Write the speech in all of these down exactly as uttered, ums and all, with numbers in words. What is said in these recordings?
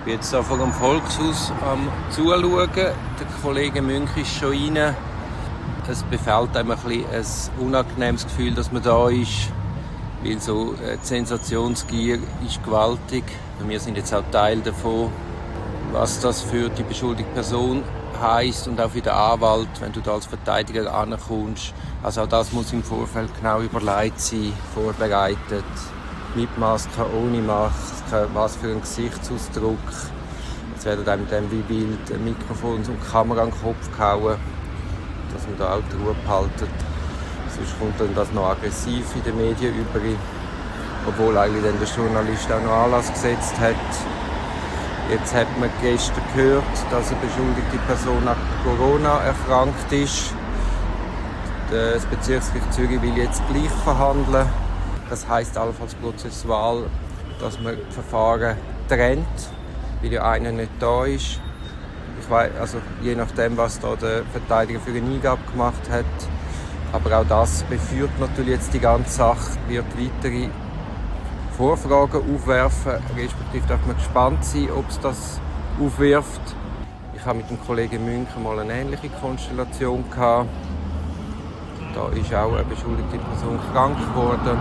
Ich bin jetzt hier vor dem Volkshaus am Zuschauen. Der Kollege Münch ist schon rein. Es befällt einem ein, bisschen ein unangenehmes Gefühl, dass man da ist. Weil so die Sensationsgier ist gewaltig. Wir sind jetzt auch Teil davon, was das für die beschuldigte Person heisst und auch für den Anwalt, wenn du da als Verteidiger ankommst. Also auch das muss im Vorfeld genau überlegt sein, vorbereitet. Mit Maske, ohne Maske, was für ein Gesichtsausdruck. Es werden einem dann wie wild Mikrofon und Kamera an den Kopf gehauen, dass man da auch die Ruhe behalten. Sonst kommt dann das noch aggressiv in den Medien über, obwohl eigentlich dann der Journalist auch noch Anlass gesetzt hat. Jetzt hat man gestern gehört, dass eine beschuldigte Person an Corona erkrankt ist. Das Bezirksgericht Zürich will jetzt gleich verhandeln. Das heisst allenfalls prozessual, dass man die Verfahren trennt, weil ja einer nicht da ist. Ich weiss, also je nachdem, was da der Verteidiger für eine Eingabe gemacht hat. Aber auch das befeuert natürlich jetzt die ganze Sache, wird weitere Vorfragen aufwerfen, respektive darf man gespannt sein, ob es das aufwirft. Ich habe mit dem Kollegen Münch mal eine ähnliche Konstellation gehabt. Da ist auch eine beschuldigte Person krank geworden.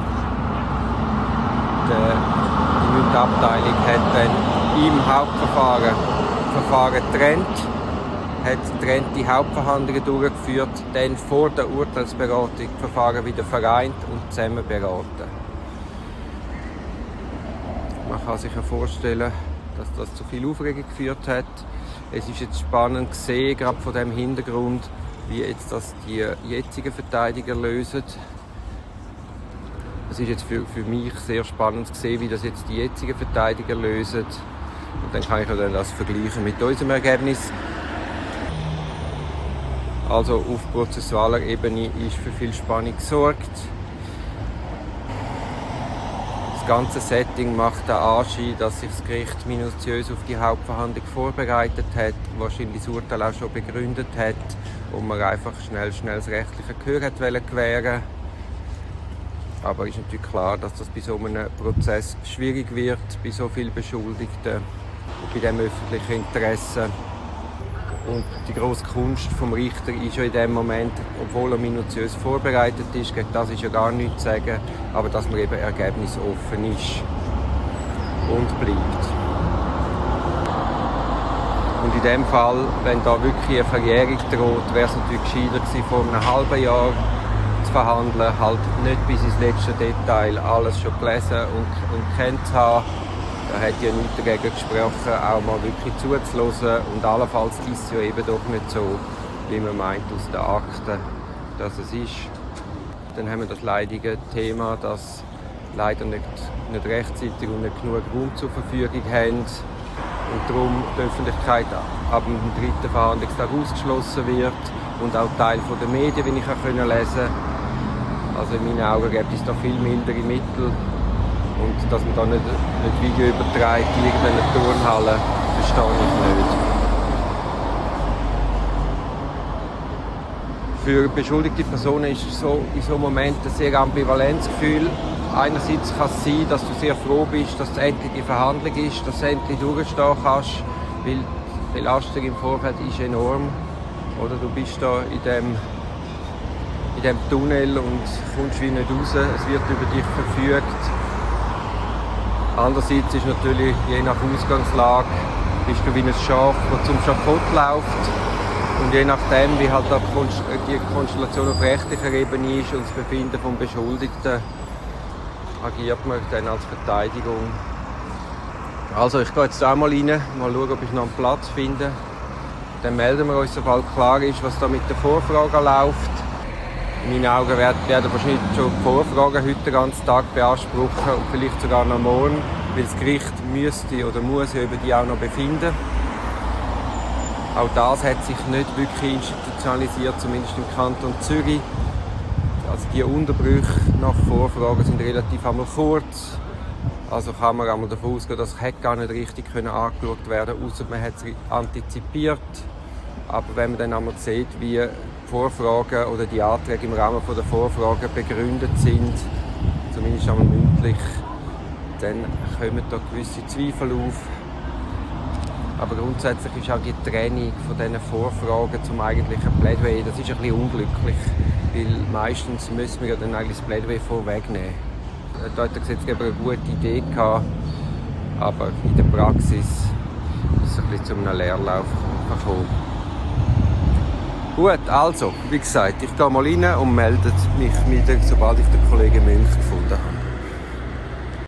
Die Münch-Abteilung hat dann im Hauptverfahren Verfahren getrennt, hat getrennte Hauptverhandlungen durchgeführt, dann vor der Urteilsberatung die Verfahren wieder vereint und zusammen beraten. Man kann sich ja vorstellen, dass das zu viel Aufregung geführt hat. Es ist jetzt spannend zu sehen, gerade vor dem Hintergrund, wie jetzt das die jetzigen Verteidiger lösen. Es ist jetzt für, für mich sehr spannend zu sehen, wie das jetzt die jetzigen Verteidiger lösen. Und dann kann ich dann das vergleichen mit unserem Ergebnis. Also auf prozessualer Ebene ist für viel Spannung gesorgt. Das ganze Setting macht den Anschein, dass sich das Gericht minutiös auf die Hauptverhandlung vorbereitet hat, wahrscheinlich das Urteil auch schon begründet hat und man einfach schnell, schnell das rechtliche Gehör hat gewähren. Aber es ist natürlich klar, dass das bei so einem Prozess schwierig wird, bei so vielen Beschuldigten und bei dem öffentlichen Interesse. Und die grosse Kunst vom Richter ist ja in dem Moment, obwohl er minutiös vorbereitet ist, gegen das ist ja gar nichts zu sagen, aber dass man eben ergebnisoffen ist und bleibt. Und in dem Fall, wenn da wirklich eine Verjährung droht, wäre es natürlich gescheiter gewesen, vor einem halben Jahr zu verhandeln, halt nicht bis ins letzte Detail alles schon gelesen und, und kennt zu haben. Da hat ja nichts dagegen gesprochen, auch mal wirklich zuzulassen. Und allenfalls ist es ja eben doch nicht so, wie man meint aus den Akten, dass es ist. Dann haben wir das leidige Thema, dass leider nicht, nicht rechtzeitig und nicht genug Raum zur Verfügung haben. Und darum die Öffentlichkeit ab dem dritten Verhandlungstag ausgeschlossen wird. Und auch Teil der Medien, wie ich auch lesen konnte. Also in meinen Augen gibt es da viel mildere Mittel. Und dass man da nicht, nicht Video überträgt in irgendeiner Turnhalle, verstehe ich nicht. Für beschuldigte Personen ist es so, in so einem Moment ein sehr ambivalentes Gefühl. Einerseits kann es sein, dass du sehr froh bist, dass es endlich die Verhandlung ist, dass du endlich durchstehen kannst, weil die Belastung im Vorfeld ist enorm. Oder du bist da in dem, in dem Tunnel und kommst wie nicht raus, es wird über dich verfügt. Andererseits ist natürlich, je nach Ausgangslage, bist du wie ein Schaf, das zum Schafott läuft. Und je nachdem, wie halt die Konstellation auf rechtlicher Ebene ist und das Befinden des Beschuldigten, agiert man dann als Verteidigung. Also ich gehe jetzt auch mal rein, mal schauen, ob ich noch einen Platz finde. Dann melden wir uns, sobald klar ist, was da mit der Vorfrage läuft. In meinen Augen werden wahrscheinlich schon die Vorfragen heute den ganzen Tag beanspruchen und vielleicht sogar noch morgen, weil das Gericht müsste oder muss über die auch noch befinden. Auch das hat sich nicht wirklich institutionalisiert, zumindest im Kanton Zürich. Also die Unterbrüche nach Vorfragen sind relativ einmal kurz. Also kann man einmal davon ausgehen, dass es gar nicht richtig angeschaut werden konnte, außer man hat es antizipiert. Aber wenn man dann einmal sieht, wie Vorfragen oder die Anträge im Rahmen der Vorfragen begründet sind, zumindest einmal mündlich, dann kommen da gewisse Zweifel auf. Aber grundsätzlich ist auch die Trennung von diesen Vorfragen zum eigentlichen Plädoyer, das ist ein bisschen unglücklich, weil meistens müssen wir ja dann eigentlich das Plädoyer vorwegnehmen. Da hat der Gesetzgeber eine gute Idee gehabt, aber in der Praxis ist es ein bisschen zu einem Leerlauf gekommen. Gut, also, wie gesagt, ich gehe mal rein und melde mich wieder, sobald ich den Kollegen Münch gefunden habe.